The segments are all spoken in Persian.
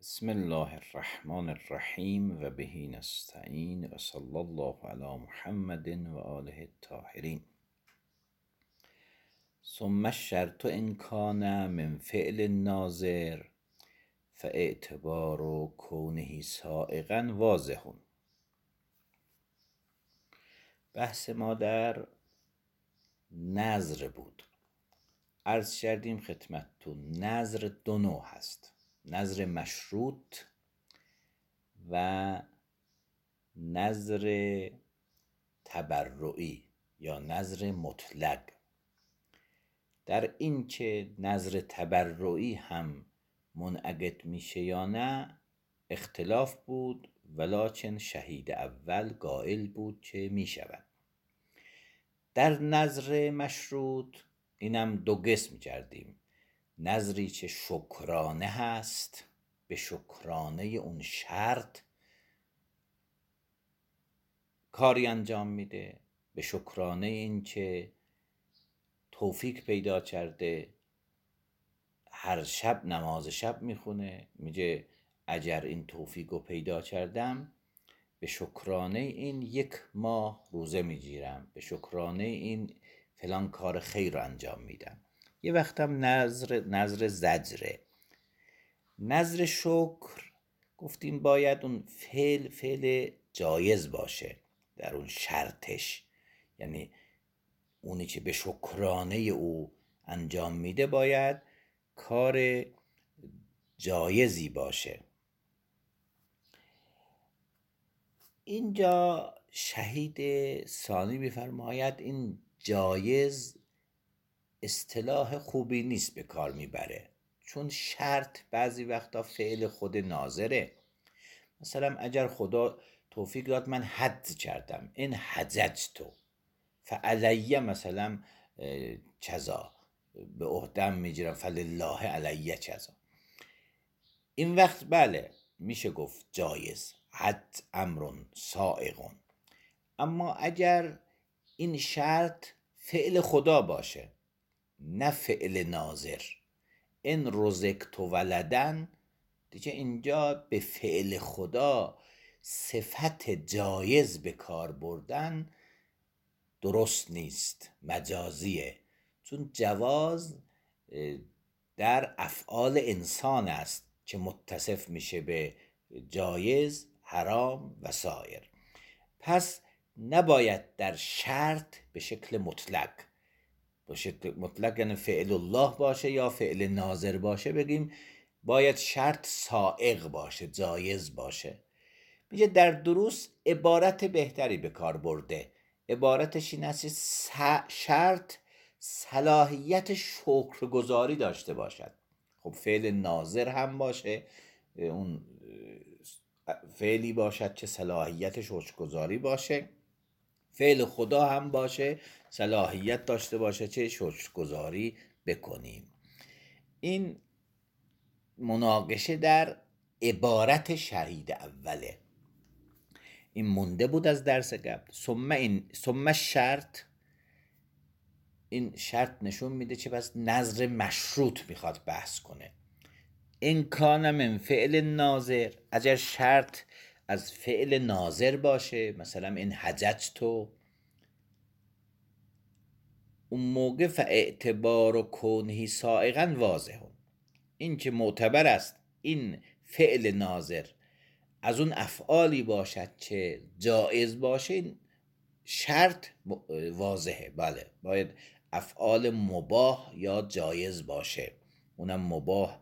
بسم الله الرحمن الرحیم و به نستعین و صلی الله علی محمد و آله الطاهرین. ثم الشرط ان کان من فعل ناظر فاعتبار کونه سائغا واضح. بحث ما در نظر بود. عرض کردیم خدمتتون نظر دو نوع هست: نظر مشروط و نظر تبرعی یا نظر مطلق. در این که نظر تبرعی هم منعقد میشه یا نه اختلاف بود، ولکن شهید اول قائل بود که میشود. در نظر مشروط اینم دو قسم کردیم: نظری که شکرانه هست، به شکرانه اون شرط کاری انجام میده، به شکرانه این که توفیق پیدا کرده هر شب نماز شب میخونه، میگه اگر این توفیق رو پیدا کردم به شکرانه این 1 ماه روزه میگیرم، به شکرانه این فلان کار خیر رو انجام میدم. یه وقتم نظر زجره. نظر شکر گفتیم باید اون فعل جایز باشه در اون شرطش، یعنی اونی که به شکرانه او انجام میده باید کار جایزی باشه. اینجا شهید ثانی میفرماید این جایز اصطلاح خوبی نیست به کار میبره، چون شرط بعضی وقتا فعل خود ناظره. مثلا اگر خدا توفیق داد من حج کردم، این حججتو فعلیه مثلا کذا، به عهدم میگیرم فلله علیه کذا، این وقت بله میشه گفت جایز، حج امرون سائغون. اما اگر این شرط فعل خدا باشه نه فعل ناظر، این رزقت ولدن، دیگه اینجا به فعل خدا صفت جایز به کار بردن درست نیست، مجازیه، چون جواز در افعال انسان است که متصف میشه به جایز، حرام و سایر. پس نباید در شرط به شکل مطلق یعنی فعل الله باشه یا فعل ناظر باشه بگیم باید شرط سائغ باشه، جایز باشه. میگه در دروس عبارت بهتری به کار برده. عبارتش این است شرط صلاحیت شکرگزاری داشته باشد. خب فعل ناظر هم باشه، اون فعلی باشد که صلاحیت شکرگزاری باشه، فعل خدا هم باشه صلاحیت داشته باشه چه شکرگزاری بکنیم. این مناقشه در عبارت شهید اوله. این مونده بود از درس قبل. ثم شرط، این شرط نشون میده که بس نظر مشروط میخواد بحث کنه. این کان من فعل ناظر، اگر شرط از فعل ناظر باشه، مثلا این حججتو، اون موقع فاعتبار کونه سائغا واضح، این که معتبر است این فعل ناظر از اون افعالی باشد که جایز باشه، شرط واضحه. بله باید افعال مباح یا جایز باشه، اونم مباح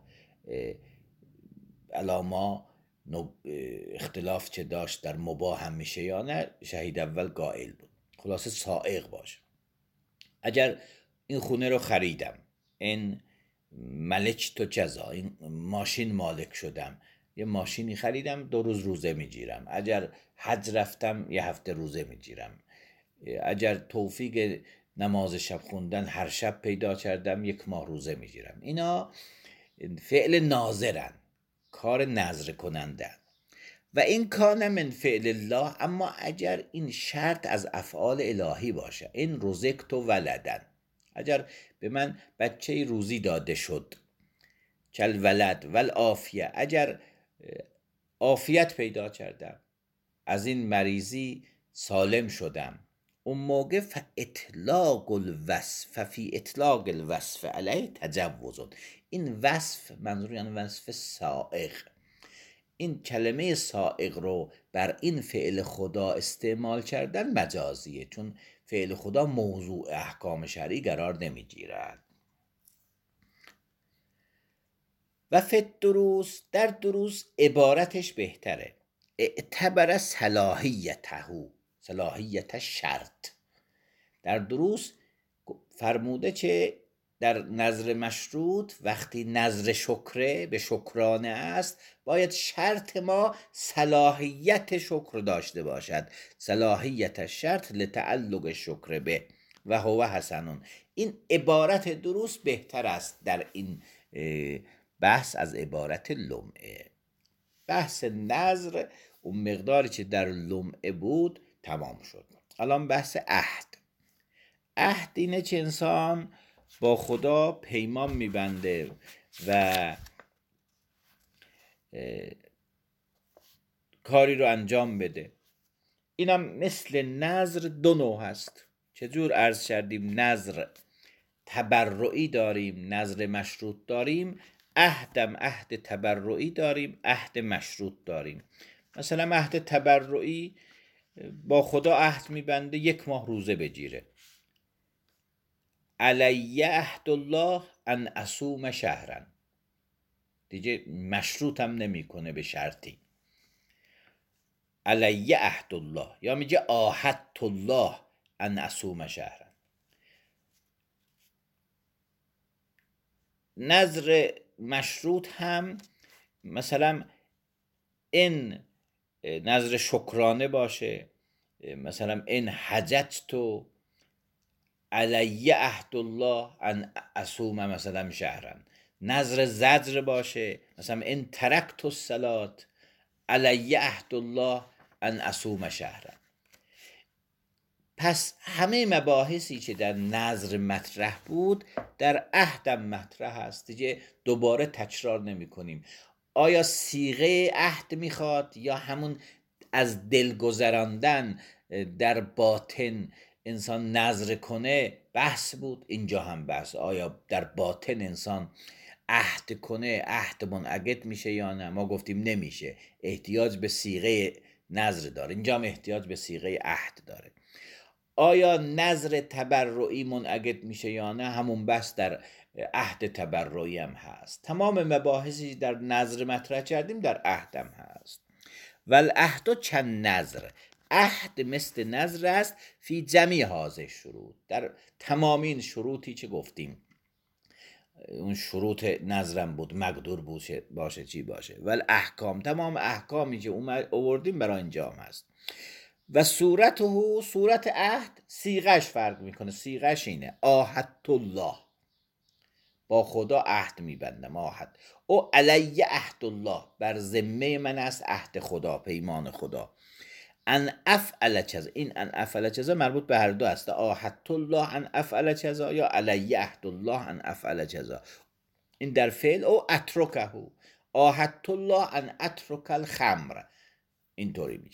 علاما اختلاف که داشت در مباح هم میشه یا نه شهید اول قائل بود. خلاصه سائغ باشه. اگر این خونه رو خریدم، این ملک تو کذا، این ماشین مالک شدم، یه ماشینی خریدم 2 روز روزه میگیرم، اگر حج رفتم 1 هفته روزه میگیرم، اگر توفیق نماز شب خوندن هر شب پیدا کردم 1 ماه روزه میگیرم. اینا فعل ناظرن، کار نظر کنندن. و این کان من فعل الله، اما اگر این شرط از افعال الهی باشه، این رزقت ولدن، اگر به من بچه روزی داده شد، کل ولد والعافیه، اگر عافیت پیدا کردم، از این مریضی سالم شدم، اون موقع فاطلاق الوصف فی اطلاق الوصف علیه تجوز. این وصف منظور یعنی وصف سائق. این کلمه سائق رو بر این فعل خدا استعمال کردن مجازیه، چون فعل خدا موضوع احکام شرعی قرار نمیگیرد. و فی الدروس، در دروس عبارتش بهتره. اعتبر صلاحیت شرط. در دروس فرموده که در نظر مشروط وقتی نظر شکره به شکرانه است، باید شرط ما صلاحیت شکر داشته باشد. صلاحیت شرط لتعلق شکر به و هو حسنون. این عبارت دروس بهتر است در این بحث از عبارت لمعه. بحث نظر اون مقداری که در لمعه بود تمام شد. الان بحث عهد. عهد اینه که انسان با خدا پیمان میبنده و کاری رو انجام بده. اینم مثل نظر دو نوع هست. چجور عرض کردیم نظر تبرعی داریم، نظر مشروط داریم. عهدم عهد تبرعی داریم، عهد مشروط داریم. مثلا عهد تبرعی با خدا عهد میبنده 1 ماه روزه بگیره. علی عهد الله ان اصوم شهرا، دیگه مشروطم نمیکنه به شرطی. علی عهد الله، یا میگه عاهدت الله ان اصوم شهرا. نظر مشروط هم مثلا این نظر شکرانه باشه، مثلا این حججت علی عهد الله ان اصوم مثلا شهرا. نظر زجر باشه، مثلا این ترکت الصلاة علی عهد الله ان اصوم شهرا. پس همه مباحثی که در نظر مطرح بود در عهدم مطرح هست، دیگه دوباره تکرار نمی کنیم. آیا صیغه عهد میخواد یا همون از دل گذراندن در باطن انسان نظر کنه بحث بود. اینجا هم بحث، آیا در باطن انسان عهد کنه عهد منعقد میشه یا نه. ما گفتیم نمیشه، احتیاج به صیغه نظر داره. اینجا هم احتیاج به صیغه عهد داره. آیا نظر تبرعی منعقد میشه یا نه، همون بحث در عهد تبرعی هم هست. تمام مباحثی در نظر مطرح کردیم در عهد هم هست. والعهد چند نظر، عهد مثل نظر است فی جمیع هذه شروط، در تمام این شروطی که گفتیم. اون شروط نظرم بود، مقدور باشه چی باشه. والاحکام، تمام احکامی که آوردیم برای اینجا هم هست. و صورت عهد صیغش فرق میکنه. صیغش اینه عاهدت الله، با خدا عهد میبندم. عهد او علی عهد الله، بر ذمه من است عهد خدا، پیمان خدا. ان افعل کذا، این ان افعل کذا مربوط به هر دو است. عاهدت الله ان افعل کذا یا علی عهد الله ان افعل کذا. این در فعل. او اترکه، عاهدت الله ان اترک الخمر، اینطوری میگه.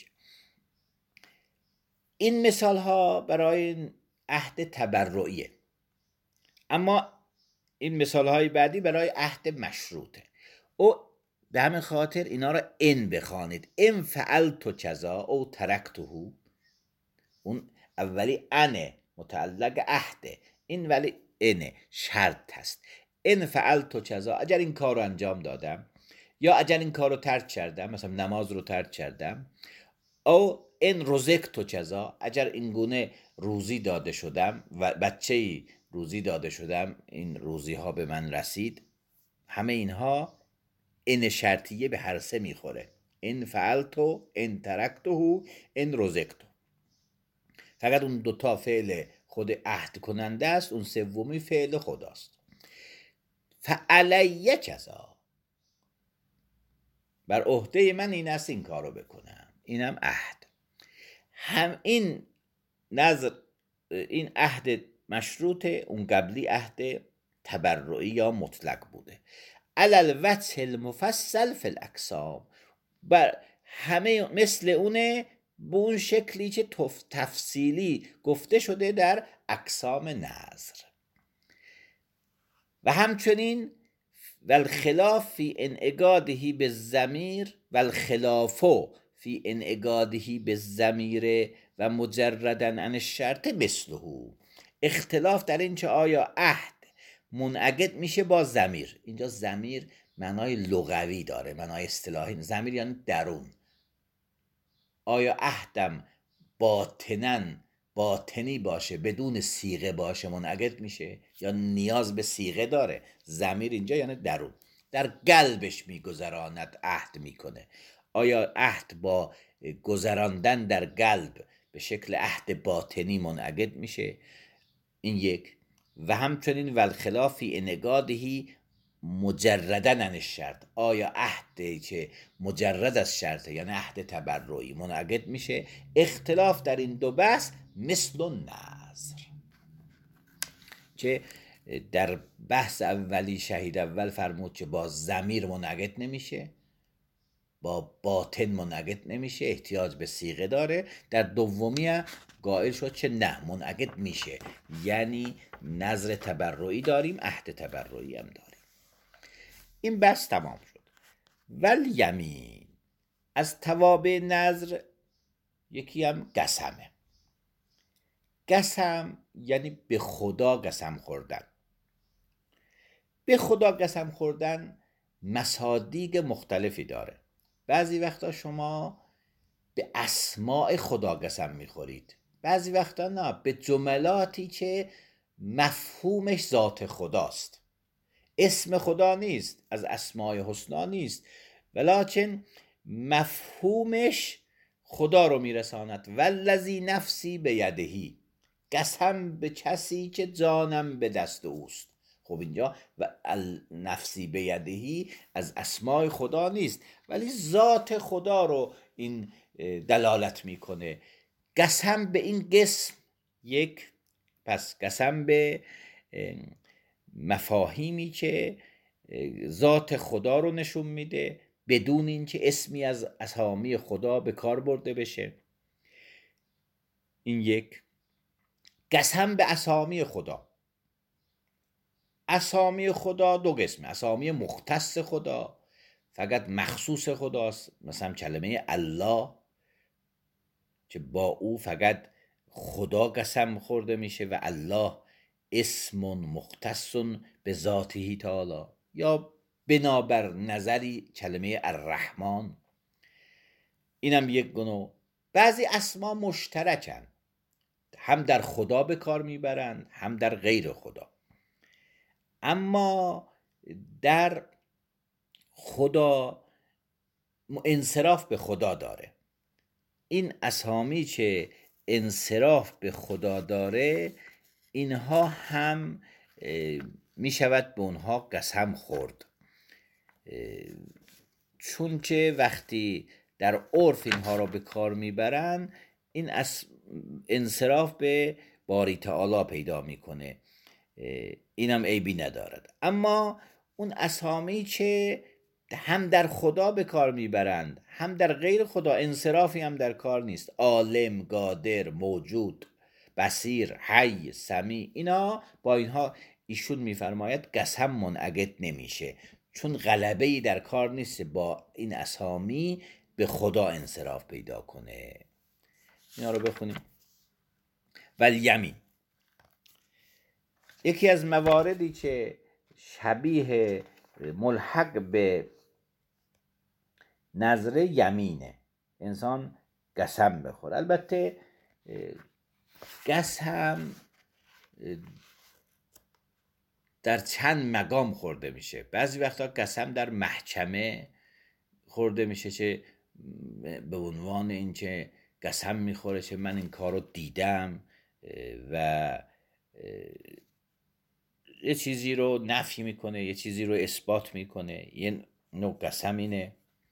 این مثال ها برای عهد تبرعیه، اما این مثال های بعدی برای عهد مشروطه. او به همین خاطر اینا را ان بخوانید. ان فعلت کذا او ترکته، اون اولی انه متعلق عهده، این ولی انه شرط هست. ان فعلت کذا، اگر این کار رو انجام دادم یا اگر این کار رو ترک کردم، مثلا نماز رو ترک کردم. او ان رزقت کذا، اگر این گونه روزی داده شدم و بچه‌ای روزی داده شدم، این روزی ها به من رسید. همه اینها ان شرطیه به هر سه میخوره. ان فعلتو، ان ترکتو، ان رزقتو. فقط اون دوتا فعل خود عهد کننده است، اون سومی فعل خداست. فعلیه کذا، بر عهده من این است این کارو بکنم. اینم عهد. هم این نظر، این عهد مشروطه، اون قبلی عهد تبرعی یا مطلق بوده. علی الوجه المفصل فی الاقسام، بر همه مثل اونه به اون شکلی که تفصیلی گفته شده در اقسام نظر. و همچنین والخلاف فی انعقاده بالضمیر والخلاف فی انعقاده بالضمیر و مجردا عن الشرط مثله، اختلاف در این که آیا عهد منعقد میشه با ضمیر. اینجا ضمیر معنای لغوی داره، معنای اصطلاحی. ضمیر یعنی درون. آیا عهدم باطنی باشه بدون صیغه باشه منعقد میشه یا نیاز به صیغه داره؟ ضمیر اینجا یعنی درون، در قلبش میگذراند عهد میکنه. آیا عهد با گذراندن در قلب به شکل عهد باطنی منعقد میشه؟ این یک. و همچنین والخلاف فی انعقادهی مجردا عن الشرط، آیا عهدی که مجرد از شرطه یعنی عهد تبرعی منعقد میشه؟ اختلاف در این دو بحث مثل النظر، که در بحث اولی شهید اول فرمود که با ضمیر منعقد نمیشه، با باطن منعقد نمیشه، احتیاج به صیغه داره. در دومی قائل شد که نه، منعقد میشه، یعنی نظر تبرعی داریم، عهد تبرعی هم داریم. این بحث تمام شد. والیمین، از توابع نظر یکی هم قسمه. قسم یعنی به خدا قسم خوردن. به خدا قسم خوردن مصادیق مختلفی داره. بعضی وقتا شما به اسماء خدا قسم میخورید، بعضی وقتا نه، به جملاتی که مفهومش ذات خداست، اسم خدا نیست، از اسماء حسنا نیست، ولکن مفهومش خدا رو میرساند. والذی نفسی بیدهی، قسم به کسی که جانم به دست اوست. خب اینجا و نفسی بیدهی از اسماء خدا نیست، ولی ذات خدا رو این دلالت میکنه. قسم به این قسم یک، پس قسم به مفاهیمی که ذات خدا رو نشون میده بدون اینکه اسمی از اسامی خدا به کار برده بشه. این یک. قسم به اسامی خدا. اسامی خدا دو قسمه: اسامی مختص خدا، فقط مخصوص خداست، مثلا کلمه الله که با او فقط خدا قسم خورده میشه و الله اسم مختص به ذاته تعالی، یا بنابر نظری کلمه الرحمن. اینم یک گونه. بعضی اسما مشترکن، هم در خدا به کار میبرند هم در غیر خدا، اما در خدا انصراف به خدا داره. این اسامی که انصراف به خدا داره، اینها هم می شود به اونها قسم خورد، چون که وقتی در عرف اینها را به کار میبرن این انصراف به باری تعالی پیدا میکنه، اینم عیبی ندارد. اما اون اسامی که هم در خدا به کار میبرند هم در غیر خدا، انصرافی هم در کار نیست. عالم، قادر، موجود، بصیر، حی، سمیع، اینا با اینها ایشون میفرماید قسم منعقد نمیشه، چون غلبه‌ای در کار نیست با این اسامی به خدا انصراف پیدا کنه. اینا رو بخونیم. والیمین، یکی از مواردی که شبیه ملحق به نظر یمینه، انسان قسم بخوره. البته قسم در چند مقام خورده میشه. بعضی وقتا قسم در محکمه خورده میشه که به عنوان این که قسم میخوره که من این کار رو دیدم و یه چیزی رو نفی میکنه، یه چیزی رو اثبات میکنه، یه نوع قسم اینه.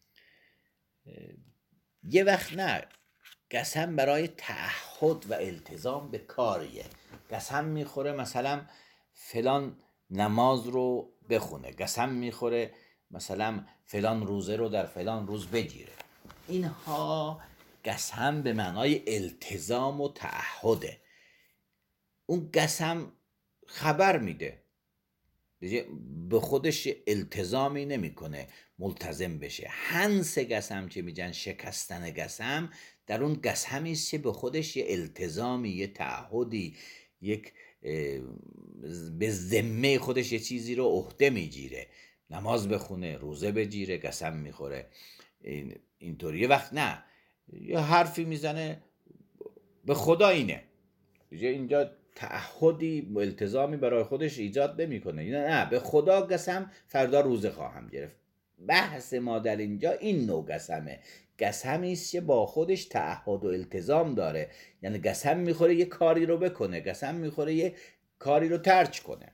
یه وقت نه، قسم برای تعهد و التزام به کاریه. قسم میخوره مثلا فلان نماز رو بخونه، قسم میخوره مثلا فلان روزه رو در فلان روز بگیره. اینها قسم به معنای التزام و تعهده. اون قسم خبر میده، دیگه به خودش التزامی نمیکنه ملتزم بشه. حنس قسم که میگن، شکستن قسم، در اون قسمی است که به خودش یه التزامی، یه تعهدی، یک به ذمه خودش یه چیزی رو عهده میگیره. نماز بخونه، روزه بگیره، قسم میخوره. اینطوری یه وقت نه، یه حرفی میزنه به خدا اینه، دیگه اینجا تعهدی و التزامی برای خودش ایجاد نمیکنه. نه، به خدا قسم فردا روزه خواهم گرفت. بحث ما در اینجا این نوع قسمه، قسمی است که با خودش تعهد و التزام داره. یعنی قسم میخوره یه کاری رو بکنه، قسم میخوره یه کاری رو ترک کنه.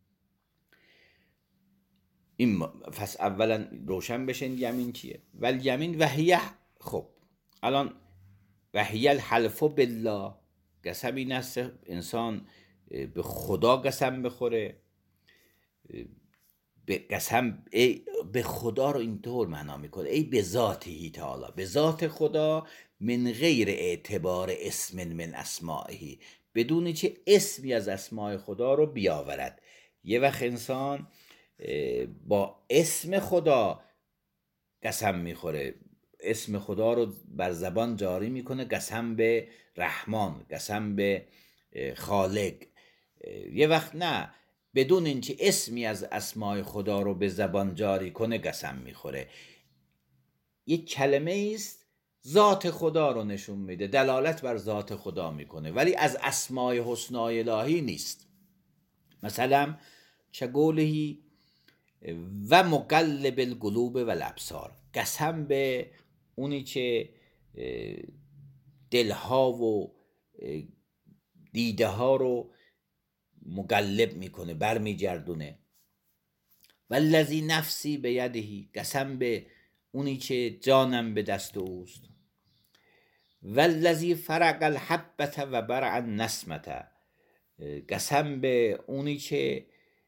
این پس اولا روشن بشن یمین چیه. ولی یمین وحیه. خب الان وحیه الحلف بالله، قسم این است انسان به خدا قسم بخوره. به قسم به خدا رو اینطور معنا میکنه ای به ذاته تعالی، به ذات خدا، من غیر اعتبار اسم من اسمائه، بدون چه اسمی از اسماء خدا رو بیاورد. یه وقت انسان با اسم خدا قسم میخوره، اسم خدا رو بر زبان جاری میکنه، قسم به رحمان، قسم به خالق. یه وقت نه، بدون اینکه اسمی از اسماء خدا رو به زبان جاری کنه قسم میخوره. یک کلمه است ذات خدا رو نشون میده، دلالت بر ذات خدا میکنه، ولی از اسماء حسنای الهی نیست. مثلا چه قولهی و مقلب القلوب و الابصار، قسم به اونی که دلها و دیده ها رو مقلب میکنه، برمیگردونه. والذی نفسی به یدهی، قسم به اونی که جانم به دست اوست. والذی فرق الحبة و برع النسمة، قسم به اونی که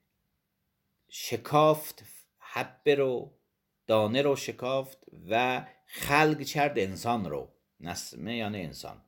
شکافت حبه رو، دانه رو شکافت و خلق کرد انسان رو. نسمه یعنی انسان.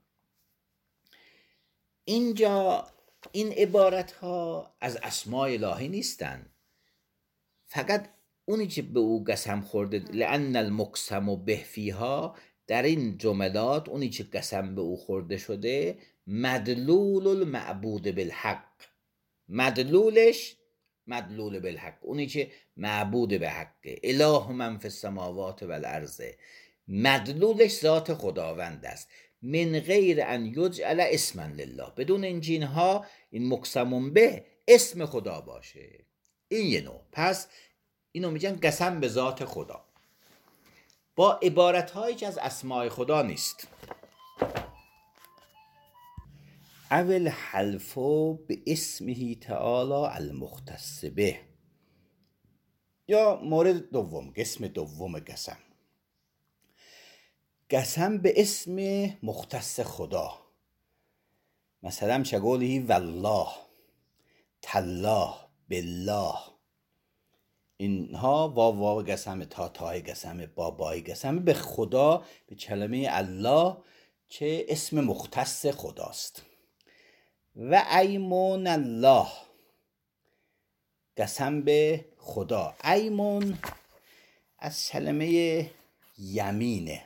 اینجا این عبارت ها از اسماء الهی نیستن، فقط اونی که به او قسم خورده، لأن المقسم به فیها، در این جملات اونی که قسم به او خورده شده مدلول المعبود بالحق، مدلولش مدلول بالحق، اونی که معبود به حقه، اله من فی السماوات و الارض، مدلولش ذات خداوند است. من غیر ان یجعل اسما لله، بدون اینها این مقسم به اسم خدا باشه. این یه نوع. پس اینو میگن قسم به ذات خدا با عبارت هایی که از اسماء خدا نیست. اول حلف به اسمه تعالی المختص به، یا مورد دوم، قسم دوم قسم، قسم به اسم مختص خدا. مثلا چه قوله والله، تالله، بالله، اینها واو قسم، تای قسم، بابای قسم به خدا، به کلمه الله که اسم مختص خداست. و ایمون الله، قسم به خدا. ایمون از کلمه یمینه.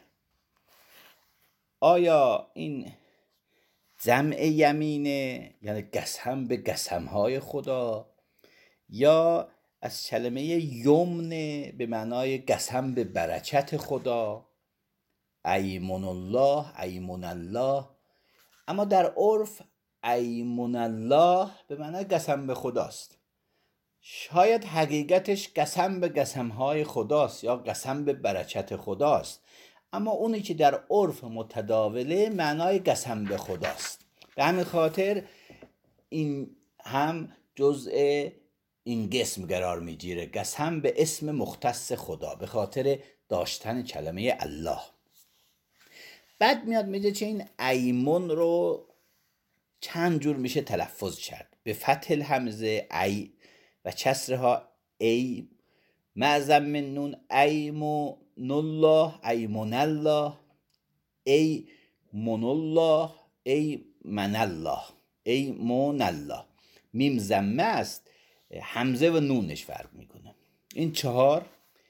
آیا این جمع یمینه یعنی قسم به قسمهای خدا، یا از کلمه یمنه به معنای قسم به برکت خدا؟ ایمون الله، ایمون الله. اما در عرف ایمون الله به معنای قسم به خداست. شاید حقیقتش قسم به قسمهای خداست یا قسم به برکت خداست، اما اونی که در عرف متداوله معنای قسم به خداست. به همین خاطر این هم جزء این قسم قرار میگیره، قسم به اسم مختص خدا، به خاطر داشتن کلمه الله. بعد میاد میگه که این ایمون رو چند جور میشه تلفظ کرد. به فتح الهمزه ای و کسرها ای معظم من نون، ایمون الله، ایمون الله، ای من الله، ای من الله، ای من الله. میم زمه است، همزه و نونش فرق میکنه. این چهار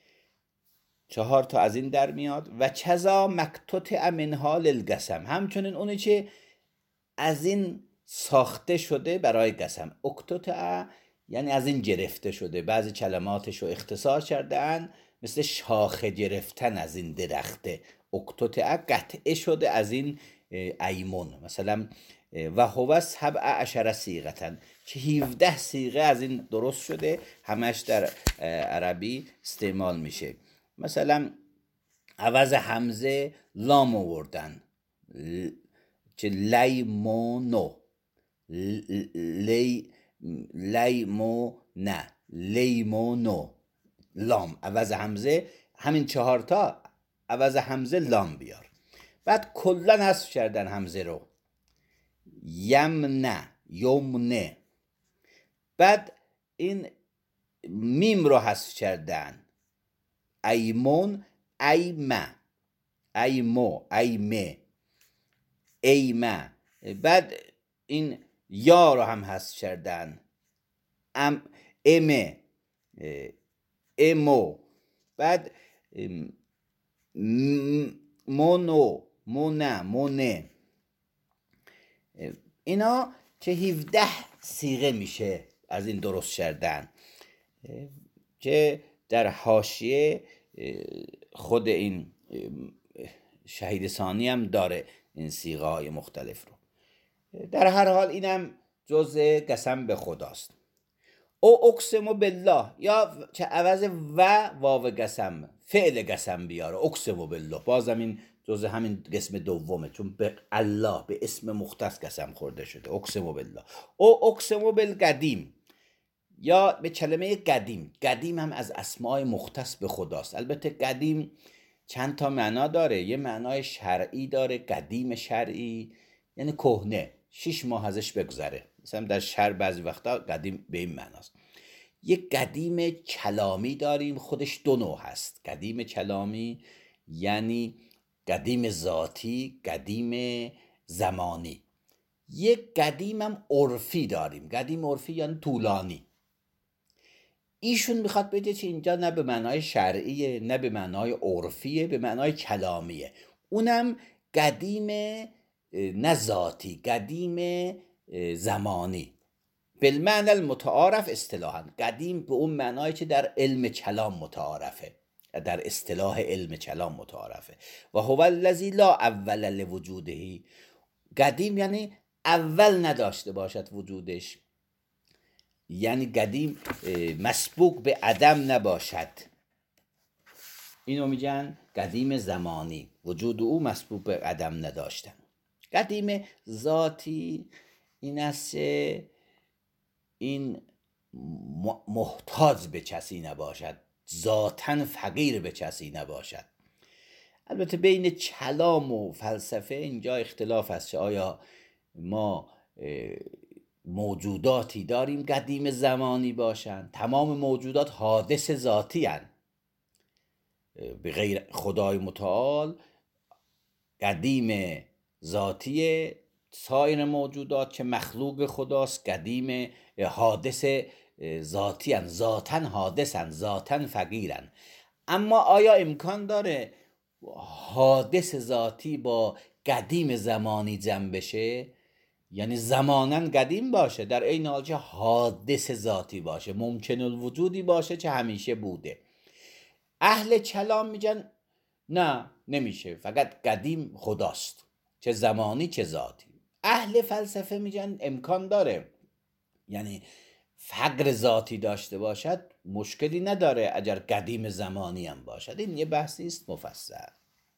تا از این در میاد. و چذا مکتوت منها للقسم، همچنین اونی که از این ساخته شده برای قسم. اکتوت یعنی از این گرفته شده. بعضی کلماتش رو اختصار کردن، مثل شاخه گرفتن از این درخته. اکتوت قطعه شده از این ایمون. مثلا و هو 17 صیغه، که 17 صیغه از این درست شده، همش در عربی استعمال میشه. مثلا عوض همزه لام آوردن، که لیمونو، لیمو نه لیمونو، لام عوض همزه. همین 4 تا عوض همزه لام بیار. بعد کلن حذف کردن همزه رو، یمنه، یمنه. بعد این میم رو حذف کردن، ایمون، ایمه، ایمو، ایمه، ایمه. بعد این یا رو هم حذف کردن، امه، امو. بعد مونو، مونه، مونه. اینا که 17 صیغه میشه از این درست کردن، که در حاشیه خود این شهید ثانی هم داره این صیغه های مختلف رو. در هر حال اینم جزء قسم به خداست. او اقسم بالله، یا چه عوض و واو قسم فعل قسم بیاره، اقسم بالله، بازم این جزء همین قسم دومه، چون به الله، به اسم مختص قسم خورده شده. اقسم بالله. او اقسم بالقدیم، یا به کلمه قدیم. قدیم هم از اسماء مختص به خداست. البته قدیم چند تا معنا داره. یه معنای شرعی داره، قدیم شرعی یعنی کهنه، 6 ماه ازش بگذره. مثلا در شرع بعضی وقتا قدیم به این معناست. یک قدیم کلامی داریم، خودش 2 نوع هست. قدیم کلامی یعنی قدیم ذاتی، قدیم زمانی. یک قدیم هم عرفی داریم. قدیم عرفی یعنی طولانی. ایشون میخواد بگه که اینجا نه به معنای شرعیه نه به معنای عرفیه، به معنای کلامیه. اونم قدیم نه ذاتی، قدیم زمانی. بالمعنی المتعارف اصطلاحا، قدیم به اون معنایی که در علم کلام متعارفه، در اصطلاح علم کلام متعارفه. و هو الذی لا اول لوجوده، قدیم یعنی اول نداشته باشد وجودش، یعنی قدیم مسبوق به عدم نباشد. اینو میگن قدیم زمانی، وجود او مسبوق به عدم نداشتن. قدیم ذاتی این است این محتاج به کسی نباشد، ذاتاً فقیر به کسی نباشد. البته بین کلام و فلسفه اینجا اختلاف است که آیا ما موجوداتی داریم قدیم زمانی باشند. تمام موجودات حادث ذاتی هستند، به غیر خدای متعال قدیم ذاتی. سایر موجودات که مخلوق خداست قدیم حادث ذاتی هستند، ذاتاً حادث هستند، ذاتاً فقیر هستند. اما آیا امکان داره حادث ذاتی با قدیم زمانی جمع بشه؟ یعنی زماناً قدیم باشه در عین حال که حادث ذاتی باشه، ممکن الوجودی باشه که همیشه بوده. اهل کلام میگن نه، نمیشه، فقط قدیم خداست، چه زمانی چه ذاتی. اهل فلسفه میگن امکان داره، یعنی فقر ذاتی داشته باشد مشکلی نداره اگر قدیم زمانی هم باشد. این یه بحثی است مفصل.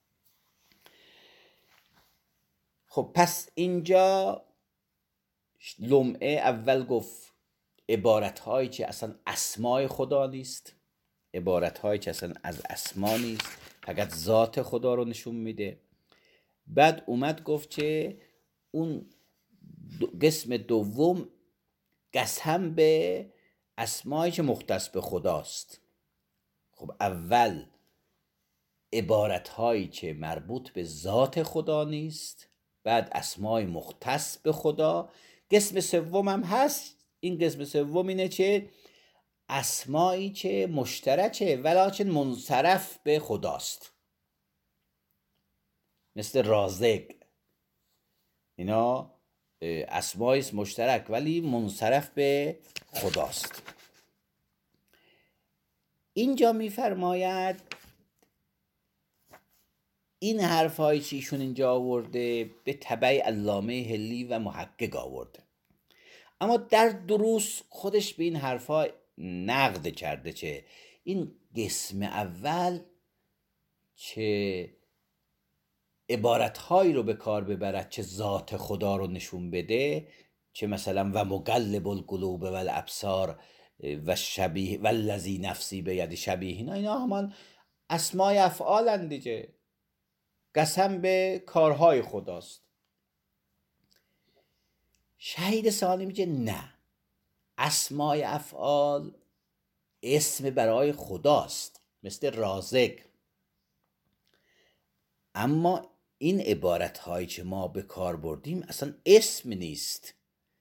خب پس اینجا لمعه اول گفت عبارت‌هایی که اصلا اسمای خدا نیست، عبارت‌هایی که اصلا از اسما نیست، فقط ذات خدا رو نشون میده. بعد اومد گفت که اون قسم دوم قسم به اسمایی که مختص به خداست. خب اول عبارتهایی که مربوط به ذات خدا نیست، بعد اسمای مختص به خدا. قسم سوم هم هست. این قسم سوم اینه که اسمایی که مشترکه ولیکن منصرف به خداست، مثل رازق. اینا اسمایی مشترک ولی منصرف به خداست. اینجا میفرماید این حرفایی که ایشون اینجا آورده به تبع علامه حلی و محقق آورده، اما در دروس خودش به این حرفا نقد کرده که این قسم اول که عبارتهایی رو به کار ببرد که ذات خدا رو نشون بده، که مثلا و مقلب القلوب و الابصار و شبیه و الذی نفسی بید شبیه، اینا همان اسمای افعالن دیگه، قسم به کارهای خداست. شهید ثانی میگه نه، اسمای افعال اسم برای خداست مثل رازق، اما این عبارت هایی که ما به کار بردیم اصلا اسم نیست.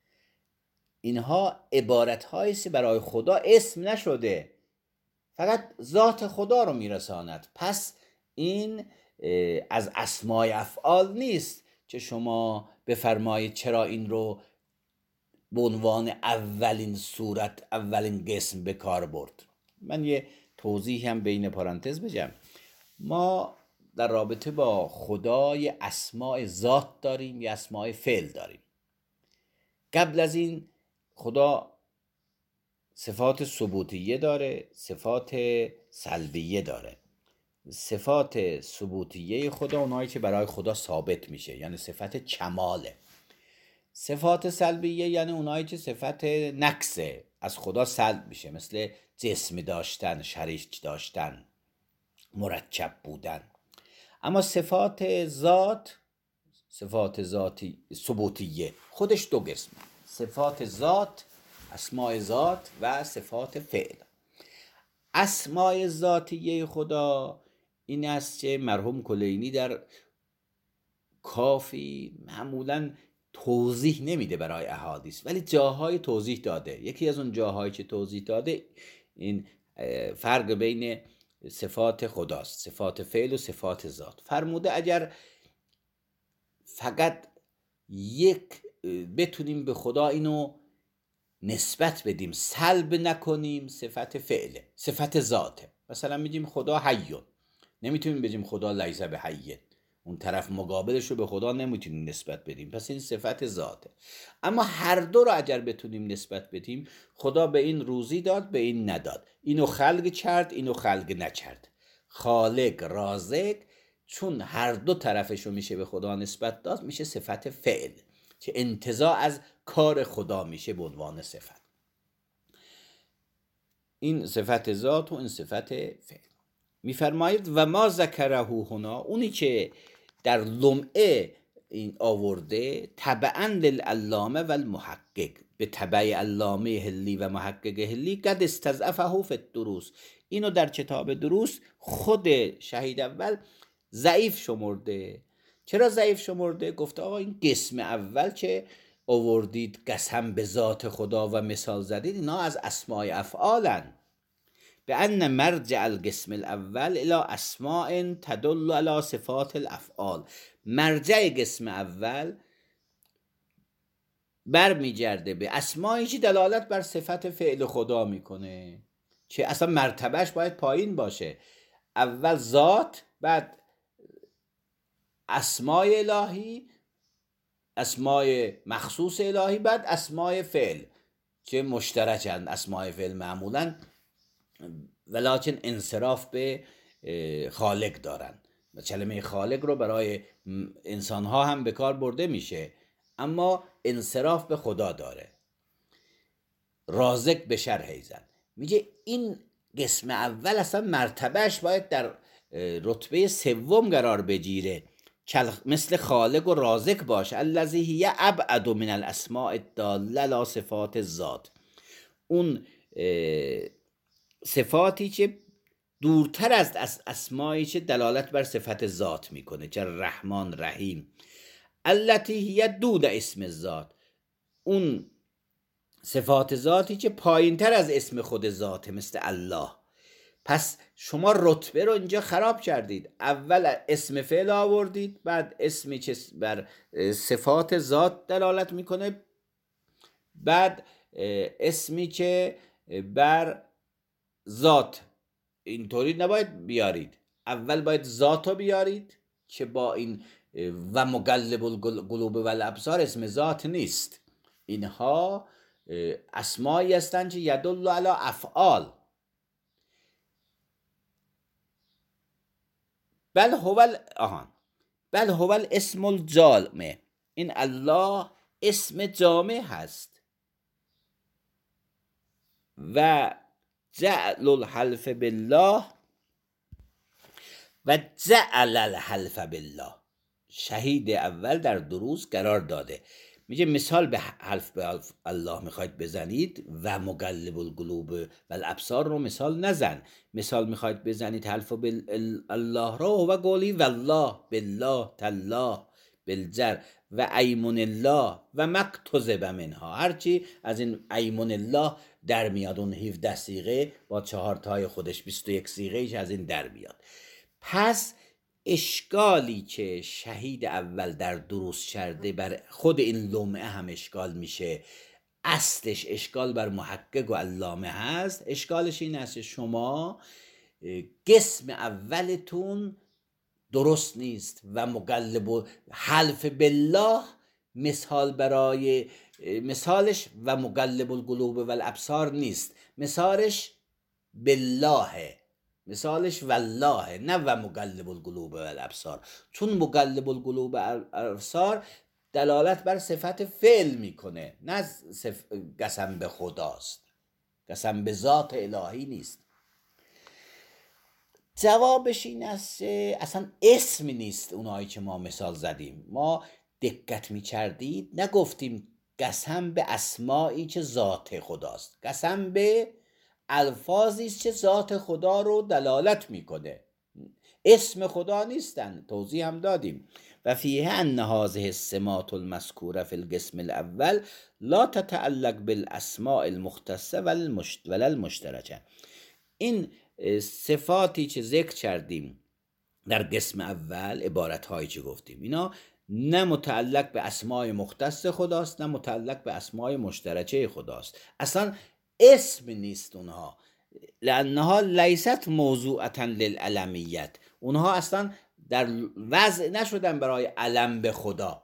اینها عبارت هاییست برای خدا اسم نشده، فقط ذات خدا رو میرساند. پس این از اسمای افعال نیست که شما بفرمایید چرا این رو به عنوان اولین صورت، اولین قسم به کار برد. من یه توضیح هم بین پرانتز بگم. ما در رابطه با خدای اسماء ذات داریم یا اسماء فعل داریم. قبل از این خدا صفات ثبوتیه داره، صفات سلبیه داره. صفات ثبوتیه خدا اونایی که برای خدا ثابت میشه، یعنی صفت کماله. صفات سلبیه یعنی اونایی که صفت نقصه، از خدا سلب میشه، مثل جسم داشتن، شریک داشتن، مرکب بودن. اما صفات ذاتی ثبوتیه خودش دو قسم: صفات ذات، اسماء ذات و صفات فعل. اسماء ذاتیه خدا این است که مرحوم کلینی در کافی معمولاً توضیح نمیده برای احادیث، ولی جاهای توضیح داده. یکی از اون جاهایی که توضیح داده این فرق بین صفات خداست، صفات فعل و صفات ذات. فرموده اگر فقط یک بتونیم به خدا اینو نسبت بدیم، سلب نکنیم، صفت فعله، صفت ذاته. مثلا میگیم خدا حیون، نمیتونیم بگیم خدا لیس به حیه، اون طرف مقابلش رو به خدا نمیتونیم نسبت بدیم، پس این صفت ذاته. اما هر دو رو اگر بتونیم نسبت بدیم، خدا به این روزی داد، به این نداد، اینو خلق کرد، اینو خلق نکرد، خالق، رازق، چون هر دو طرفش رو میشه به خدا نسبت داد، میشه صفت فعل که انتزاع از کار خدا میشه به عنوان صفت. این صفت ذات و این صفت فعل. میفرماید و ما ذکره هنا، اونی که در لمعه این آورده تبعا للعلامه و المحقق، به تبع علامه حلی و محقق حلی، قد استضعفه فی الدروس، اینو در کتاب دروس خود شهید اول ضعیف شمرده. چرا ضعیف شمرده؟ گفته آقا این قسم اول که آوردید قسم به ذات خدا و مثال زدید، اینا از اسماء افعالن، به ان مرجع القسم الاول الى اسماء تدل على صفات الافعال. مرجع قسم اول برمیگرده به اسمایی که دلالت بر صفت فعل خدا میکنه، که اصلا مرتبهش باید پایین باشه. اول ذات، بعد اسمای الهی، اسمای مخصوص الهی، بعد اسمای فعل که مشترکند. اسمای فعل معمولاً ولیکن انصراف به خالق دارن. کلمه خالق رو برای انسان ها هم به کار برده میشه، اما انصراف به خدا داره. رازق به شرح زن میگه این قسم اول اصلا مرتبهش باید در رتبه سوم قرار بگیره، مثل خالق و رازق باشه. الذی هی ابعد من الاسماء الداله لا صفات الذات. اون صفاتی که دورتر از اسمایی که دلالت بر صفت ذات میکنه، چه رحمان، رحیم. التی هی دون اسم ذات، اون صفات ذاتی که پایین تر از اسم خود ذاته، مثل الله. پس شما رتبه رو اینجا خراب کردید. اول اسم فعل آوردید، بعد اسمی که بر صفات ذات دلالت میکنه، بعد اسمی که بر ذات. اینطوری نباید بیارید. اول باید ذات رو بیارید که با این و مقلب القلوب و الابصار اسم ذات نیست. اینها اسمایی هستند که یدل علی افعال. بل هو الاسم الجامع، این الله اسم جامع هست. و جعل الحلف بالله و جعل الحلف بالله، شهید اول در دروس قرار داده. میگه مثال به حلف به الله میخواید بزنید و مقلب القلوب و الابصار رو مثال نزن. مثال میخواید بزنید حلف الله رو و قولی والله بالله تالله بالجر و ایمون الله و مکتذب منها. هرچی از این ایمون الله در میاد، اون 17 صیغه با 4 تای خودش 21 صیغه از این در میاد. پس اشکالی که شهید اول در دروس کرده بر خود این لمعه هم اشکال میشه. اصلش اشکال بر محقق و علامه هست. اشکالش این است شما قسم اولتون درست نیست و مقلب و حلف بالله مثالش و مقلب القلوب و الابصار نیست، مثالش بالله، مثالش والله، نه و مقلب القلوب و الابصار. چون مقلب القلوب و الابصار دلالت بر صفت فعل میکنه، نه قسم به خداست، قسم به ذات الهی نیست. جوابش این است اصلا اسمی نیست اونایی که ما مثال زدیم. ما دقت میکردید نگفتیم قسم به اسمایی که ذات خداست، قسم به الفاظی است که ذات خدا رو دلالت میکنه، اسم خدا نیستن. توضیح هم دادیم. و فیه ان هذه السمات المذکوره فی القسم الاول لا تتعلق بالاسماء المختصه ولا المشترکه. این صفاتی که ذکر کردیم در قسم اول، عبارت هایی که گفتیم، اینا نه متعلق به اسماء مختص خداست، نه متعلق به اسماء مشترکه خداست. اصلا اسم نیست اونها، لانها لیست موضوعتا للعلمیت. اونها اصلا در وضع نشدن برای علم به خدا.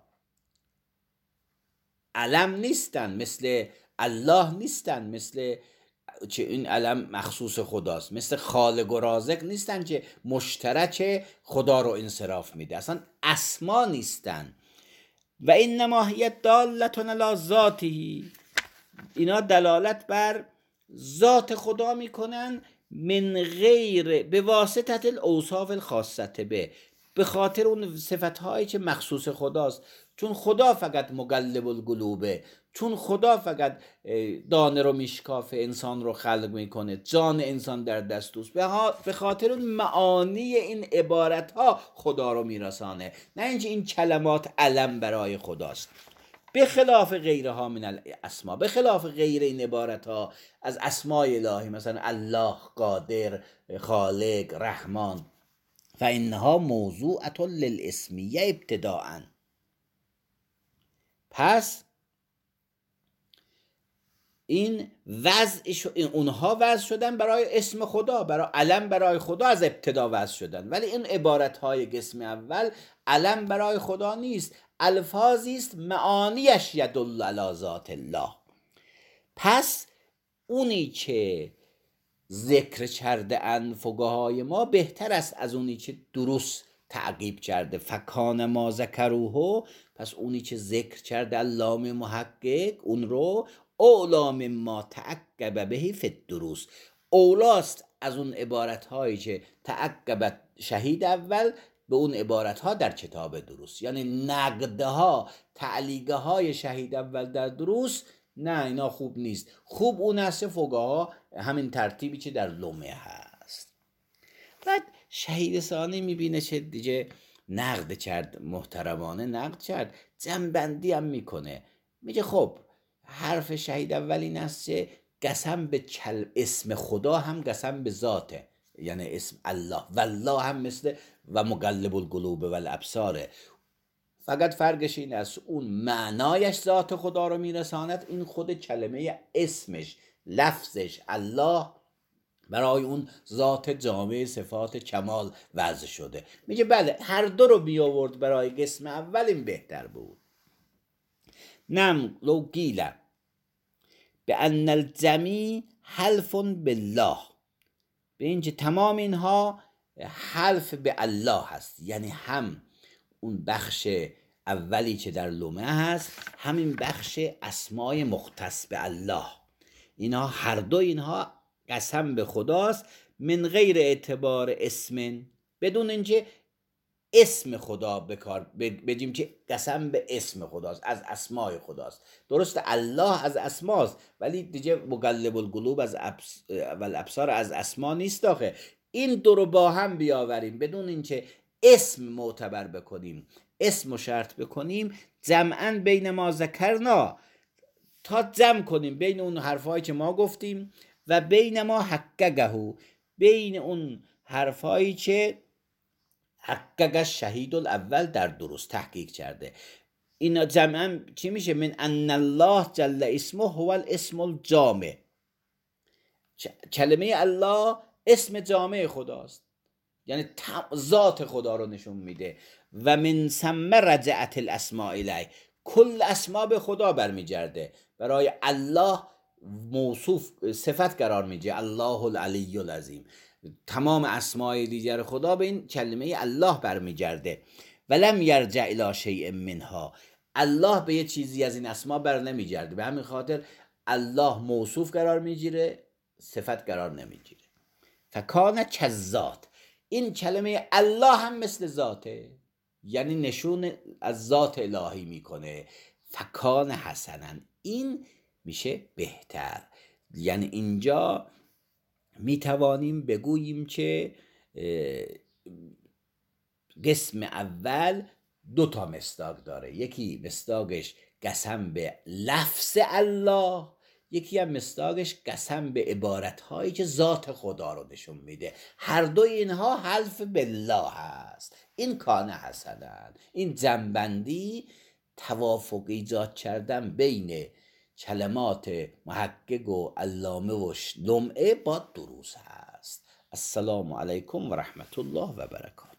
علم نیستن، مثل الله نیستن، مثل چه این علم مخصوص خداست، مثل خالق و رازق نیستن که مشترک خدا رو انصراف میده. اصلا اسما نیستن. و انما هی دالتون علی ذاته، اینا دلالت بر ذات خدا میکنن، من غیر به واسطه الاوصاف الخاصه به خاطر اون صفتهایی که مخصوص خداست. چون خدا فقط مقلب القلوبه، چون خدا فقط دانه رو میشکافه، انسان رو خلق میکنه، جان انسان در دست اوست، به خاطر اون معانی این عبارت ها خدا رو میرسانه، نه اینکه این کلمات علم برای خداست. به خلاف غیرها من الاسما، به خلاف غیر این عبارت ها از اسماء الهی، مثلا الله، قادر، خالق، رحمان، فانها موضوعة للاسمیه ابتداءً. پس این اونها وضع شدن برای اسم خدا، برای علم برای خدا از ابتدا وضع شدن، ولی این عبارت های قسم اول علم برای خدا نیست، الفاظی است معانیش یدل علی ذات الله. پس اونی که ذکر کرده اند فقهای ما بهتر است از اونی که درست تعقیب کرده. فکان ما ذکروه، پس اونی که ذکر کرده علامه محقق اون رو اولا مما تعقب به فی الدروس، اولاست از اون عبارت هایی که تعقب شهید اول به اون عبارت ها در کتاب دروس. یعنی نقده ها، تعلیقه های شهید اول در دروس، نه اینا خوب نیست. خوب اون است فقها همین ترتیبی که در لمعه هست. بعد شهید ثانی میبینه چه دیگه نقد کرد، محترمانه نقد کرد، جنبندی هم میکنه، میگه خب حرف شهید اول این است که قسم به اسم خدا هم قسم به ذاته، یعنی اسم الله، والله هم مثل و مقلب القلوب و الابصاره، فقط فرقش این است اون معنایش ذات خدا رو میرساند، این خود کلمه اسمش، لفظش الله برای اون ذات جامع صفات کمال وضع شده. میگه بله هر دو رو بیاورد برای قسم اول این بهتر بود. نم لو قیل بان الجمیع حلف بالله، به اینکه تمام اینها حلف به الله هست، یعنی هم اون بخش اولی که در لمعه هست، همین بخش اسمای مختص به الله، اینها هر دو اینها قسم به خداست، من غیر اعتبار اسم، بدون اینکه اسم خدا بکار بگیم که قسم به اسم خداست، از اسمای خداست. درست الله از اسماست، ولی دیگه مقلب القلوب از الابصار از اسما نیست. آخه این دو رو با هم بیاوریم بدون اینکه اسم معتبر بکنیم، اسم و شرط بکنیم، جمعاً بین ما ذکرنا، تا جمع کنیم بین اون حرفایی که ما گفتیم و بین ما حققه، بین اون حرفایی که حقق شهید الاول در درست تحقیق کرده. اینا جمعاً چی میشه؟ من ان الله جل اسمه هو الاسم الجامع، کلمه الله اسم جامع خداست، یعنی ذات خدا رو نشون میده. و من ثم رجعت الاسماء الیه، کل اسما به خدا برمیگرده، برای الله موصوف صفت قرار میگه، الله العلی العظیم، تمام اسمای دیگر خدا به این کلمه الله برمیگرده. ولم یرجع الی شیء منها، الله به یه چیزی از این اسما بر نمیگرده، به همین خاطر الله موصوف قرار میگیره، صفت قرار نمیگیره. فکان کذات، این کلمه الله هم مثل ذاته، یعنی نشون از ذات الهی میکنه. فکان حسنا، این میشه بهتر. یعنی اینجا میتوانیم بگوییم که قسم اول دو تا مصداق داره، یکی مصداقش قسم به لفظ الله، یکی هم مصداقش قسم به عبارتهایی که ذات خدا رو نشون میده. هر دو اینها حلف بالله هست. این کان حسنا، این جنبندی، توافق ایجاد کردن بین کلمات محقق و علامه و لمعه با دروس هست. السلام علیکم و رحمت الله و برکاته.